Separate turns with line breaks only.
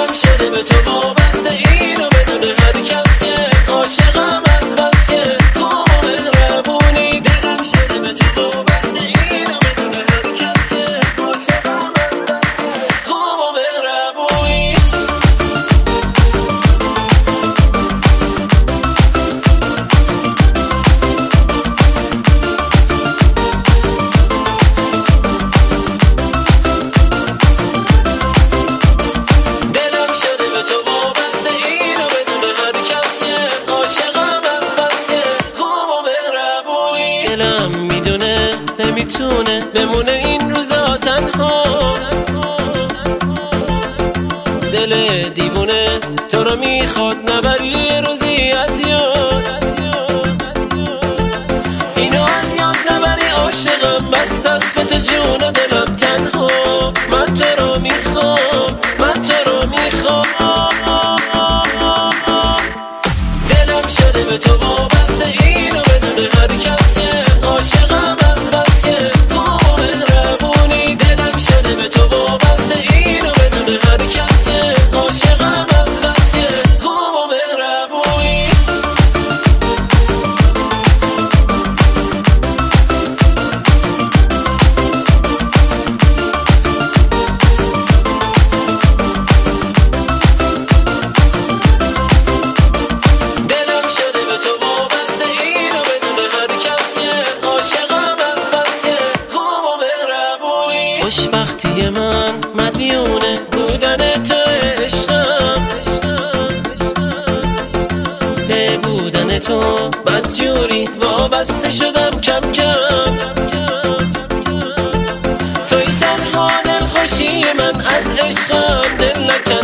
دلم شده به تو وابسته، اینو بدون هر کس که عاشقم از بس که تو مهربونی. دلم شده به تو وابسته، اینو بدون هر کس که عاشقم از بس که تو مهربونی. دلم میدونه نمیتونه بمونه این روزا تنها، دل دیوونه تو رو میخواد نبری روزی از یاد، اینو از یاد نبری عاشقم، بس است به تو جون و دلم تنها. من تو رو میخوام، من تو رو میخوام. دلم شده به تو وابسته، اینو بدون هر کس که عاشقم از بس که تو مهربونی. دلم شده به تو وابسته، اینو بدون هر کس که عاشقم از بس که تو مهربونی. دلم شده به تو وابسته، اینو بدون هر کس که عاشقم از بس که تو مهربونی. خوشبختی من مدیونه بودن تو عشقم، به بودن تو بدجوری وابسته شدم کم کم. توی تنها دلخوشی من از عشقم، دل نکن